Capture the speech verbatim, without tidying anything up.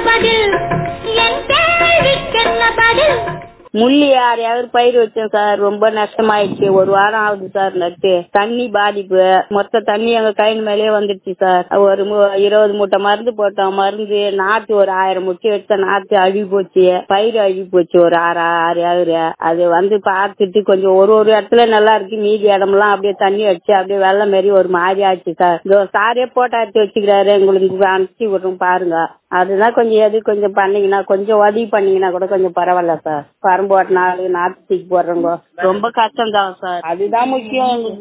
பதில் என் கேள்விக்கென்ன பதில். முள்ளி யாரையாவது பயிர் வச்சோம் சார், ரொம்ப நஷ்டமாயிடுச்சு. ஒரு வாரம் ஆகுது சார் நட்டு. தண்ணி பாதிப்பு, மொத்த தண்ணி எங்க கையின் மேலேயே வந்துடுச்சு சார். ஒரு இருபது மூட்டை மருந்து போட்டோம். மருந்து நாத்து ஒரு ஆயிரம் முட்டை வச்ச நாத்து அழுகி போச்சு, பயிர் அழுகி போச்சு. ஒரு ஆறு ஆறு ஆகுற அது வந்து பார்த்துட்டு கொஞ்சம் ஒரு ஒரு இடத்துல நல்லா இருக்கு, மீதி இடமெல்லாம் அப்படியே தண்ணி அடிச்சு அப்படியே வெள்ளம் மாரி ஒரு மாதிரி ஆச்சு சார். இதோ சாரே போட்டோ எடுத்து வச்சுக்கிறாரு, உங்களுக்கு அனுப்பிச்சு விடுறோம் பாருங்க. அதுதான் கொஞ்சம் எது கொஞ்சம் பண்ணீங்கன்னா, கொஞ்சம் உதவி பண்ணீங்கன்னா கூட கொஞ்சம் பரவாயில்ல சார். பரம்பு ஓட்டினாலும் நாத்து தூக்கி போடுறவங்க ரொம்ப கஷ்டம் தான் சார். அதுதான் முக்கியம்.